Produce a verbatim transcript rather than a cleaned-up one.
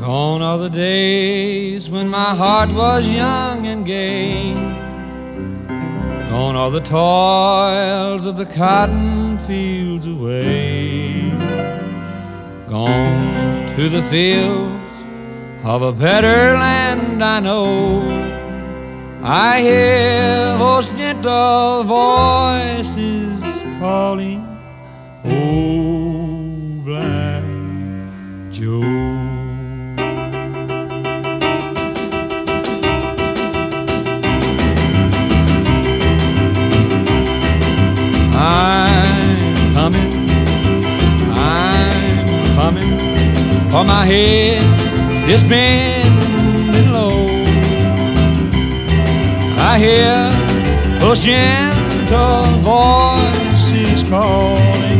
Gone are the days when my heart was young and gay. Gone are the toils of the cotton fields away. Gone to the fields of a better land I know. I hear those gentle voices calling, oh, Black Joe. I'm coming, I'm coming, for my head is bending low. I hear those gentle voices calling,